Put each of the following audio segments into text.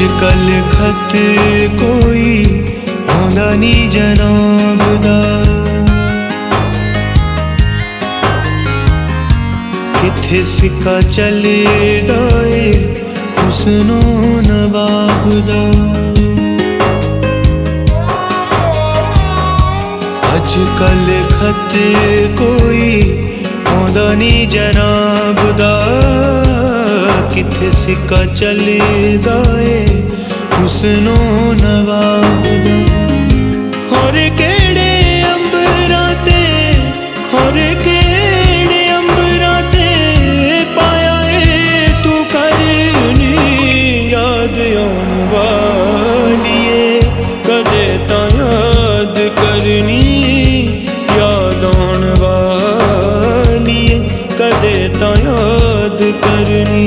अजकल खत कोई आंदा नी जनाब दा, किथे सिक्का चलेदा ए हुस्नो नवाब दा। अजकल खत कोई आंदा नी जनाब दा, किथे सिक्का चलेदा ए हुस्नो नवाब दा। होर केड़े अंबरां ते, होर केड़े अंबरां ते पाया ए तू करनी याद आउण वालिए, कदे तां याद करनी याद आउण वालिए, कदे तां याद करनी।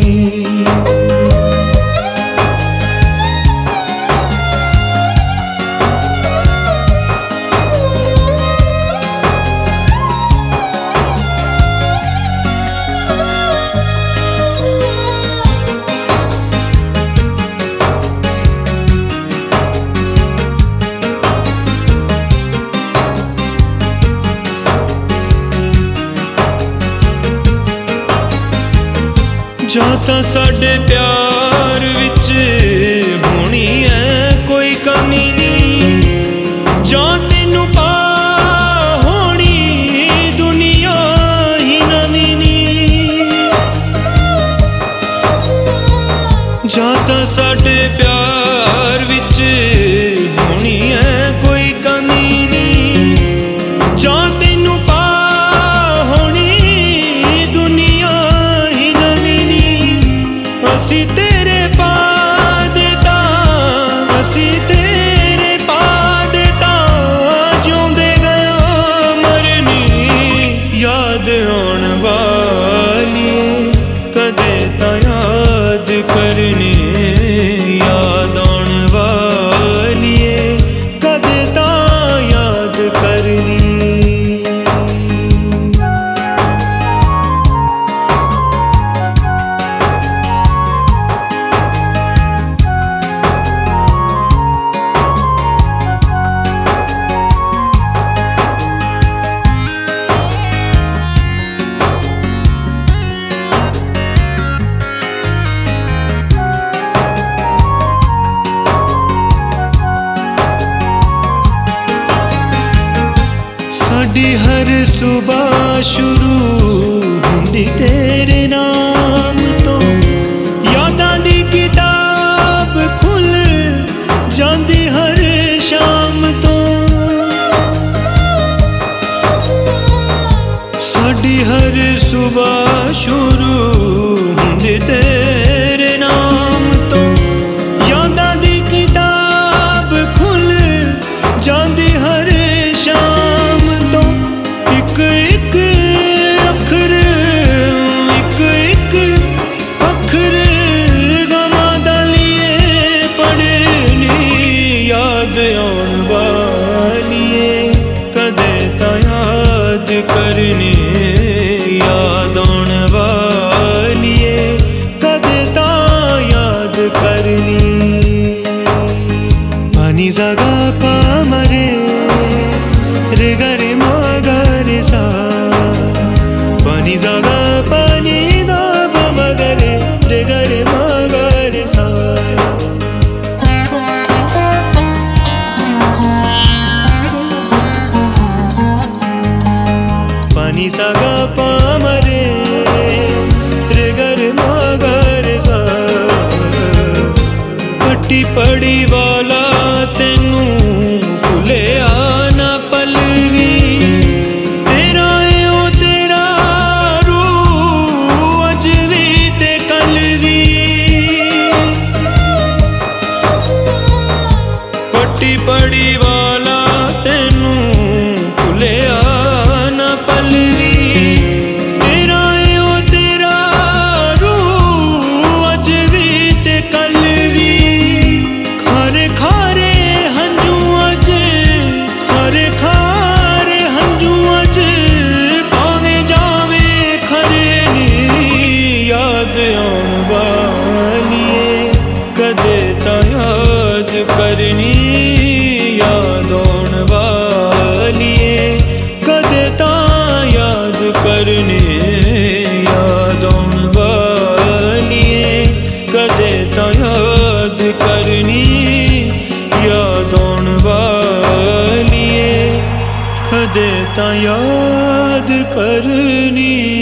जां तां साडे प्यार विच होनी है कोई कमी नी, जां तेनू पा होनी दुनिया ही नवीं नी। जां तां साडे प्यार विच होनी है कोई कमी नी, जां तेनू पा होनी दुनिया ही नवीं नी। असी तेरे पा देता, असी तेरे पा देता, जिउंदे गया मरनी याद आउण वालिए, कदे तां याद करनी याद आउण वालिए, कदे तां याद करनी। साडी हर सुबह शुरू हुंदी तेरे नाम तो, यादां दी किताब खुल जांदी हर शाम तो। साडी हर सुबह शुरू हुंदी तेरे नाम तो, यादां दी किताब खुल जांदी हर शाम। एक एक अखर, एक एक अखर गवां दा लिए पढ़नी याद आउण वालिए, कदे तां याद करनी याद आउण वालिए, कदे तां याद करनी। पानी ज़गा पा मरे रे गरे मगरे सा, पानी ज़गा पानी दा मगरे रे गरे मगरे सा। पानी ज़गा पा मरे रे गरे मगरे सा। पट्टी पड़ी वाला तेनू भुलिया ना पल भी, तेरा ए ओ तेरा रूह अज भी ते कल भी। पट्टी पड़ी वाला तेनू भुलिया ना पल भी, ਤਾਂ ਯਾਦ ਕਰਨੀ